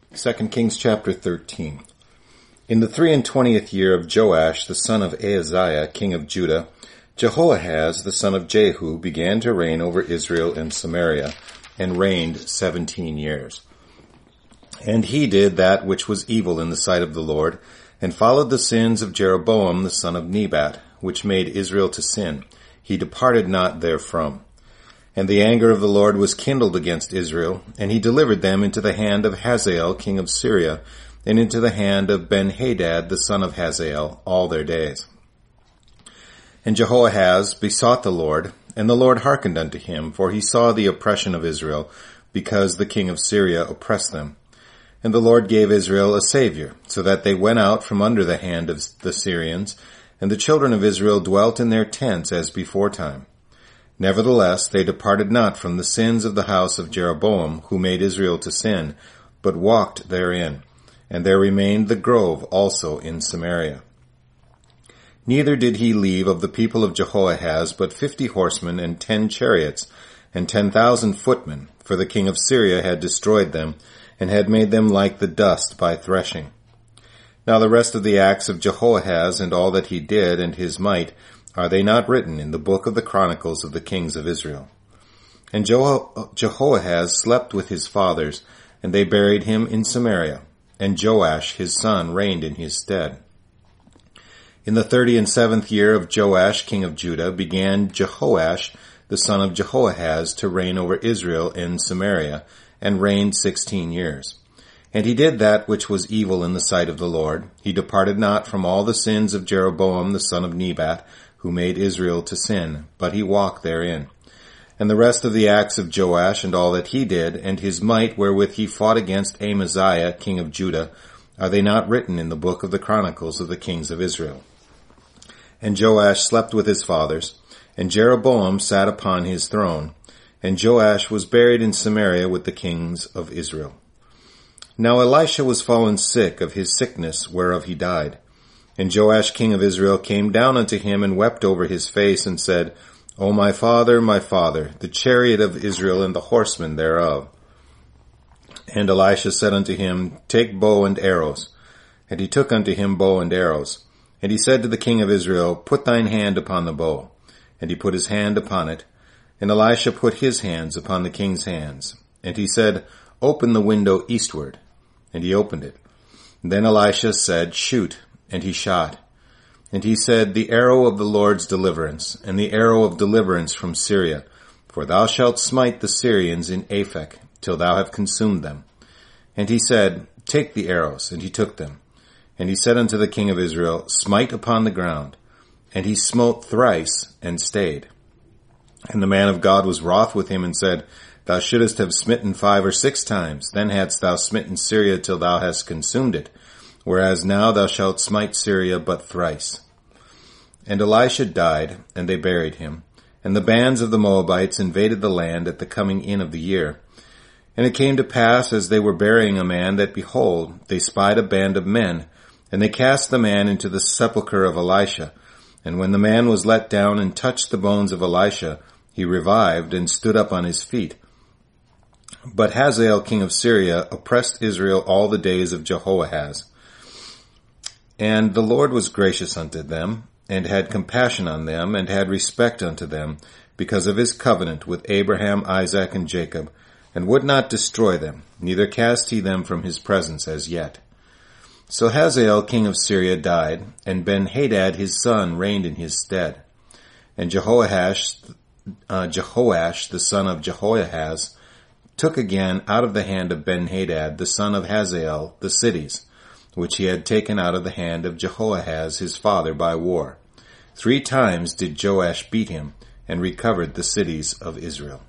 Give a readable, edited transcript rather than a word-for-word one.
2 Kings chapter 13. In the 23rd year of Joash, the son of Ahaziah, king of Judah, Jehoahaz, the son of Jehu, began to reign over Israel and Samaria, and reigned 17 years. And he did that which was evil in the sight of the Lord, and followed the sins of Jeroboam the son of Nebat, which made Israel to sin. He departed not therefrom. And the anger of the Lord was kindled against Israel, and he delivered them into the hand of Hazael king of Syria, and into the hand of Ben-Hadad the son of Hazael all their days. And Jehoahaz besought the Lord, and the Lord hearkened unto him, for he saw the oppression of Israel, because the king of Syria oppressed them. And the Lord gave Israel a Savior, so that they went out from under the hand of the Syrians, and the children of Israel dwelt in their tents as beforetime. Nevertheless, they departed not from the sins of the house of Jeroboam, who made Israel to sin, but walked therein. And there remained the grove also in Samaria. Neither did he leave of the people of Jehoahaz but 50 horsemen and 10 chariots, and 10,000 footmen, for the king of Syria had destroyed them, and had made them like the dust by threshing. Now the rest of the acts of Jehoahaz, and all that he did, and his might, are they not written in the book of the Chronicles of the kings of Israel? And Jehoahaz slept with his fathers, and they buried him in Samaria, and Joash his son reigned in his stead. In the 37th year of Joash king of Judah began Jehoash the son of Jehoahaz to reign over Israel in Samaria, and reigned 16 years. And he did that which was evil in the sight of the Lord. He departed not from all the sins of Jeroboam the son of Nebat, who made Israel to sin, but he walked therein. And the rest of the acts of Joash, and all that he did, and his might wherewith he fought against Amaziah king of Judah, are they not written in the book of the Chronicles of the kings of Israel? And Joash slept with his fathers, and Jeroboam sat upon his throne, and Joash was buried in Samaria with the kings of Israel. Now Elisha was fallen sick of his sickness whereof he died. And Joash king of Israel came down unto him and wept over his face, and said, O my father, the chariot of Israel and the horsemen thereof. And Elisha said unto him, Take bow and arrows. And he took unto him bow and arrows. And he said to the king of Israel, Put thine hand upon the bow. And he put his hand upon it. And Elisha put his hands upon the king's hands. And he said, Open the window eastward. And he opened it. Then Elisha said, Shoot. And he shot. And he said, The arrow of the Lord's deliverance, and the arrow of deliverance from Syria. For thou shalt smite the Syrians in Aphek, till thou have consumed them. And he said, Take the arrows. And he took them. And he said unto the king of Israel, Smite upon the ground. And he smote thrice, and stayed. And the man of God was wroth with him, and said, Thou shouldest have smitten 5 or 6 times, then hadst thou smitten Syria till thou hast consumed it. Whereas now thou shalt smite Syria but thrice. And Elisha died, and they buried him. And the bands of the Moabites invaded the land at the coming in of the year. And it came to pass, as they were burying a man, that, behold, they spied a band of men, and they cast the man into the sepulchre of Elisha. And when the man was let down and touched the bones of Elisha, he revived and stood up on his feet. But Hazael king of Syria oppressed Israel all the days of Jehoahaz. And the Lord was gracious unto them, and had compassion on them, and had respect unto them, because of his covenant with Abraham, Isaac, and Jacob, and would not destroy them, neither cast he them from his presence as yet. So Hazael king of Syria died, and Ben-Hadad his son reigned in his stead. And Jehoash the son of Jehoahaz took again out of the hand of Ben-Hadad the son of Hazael the cities, which he had taken out of the hand of Jehoahaz his father by war. 3 times did Joash beat him, and recovered the cities of Israel.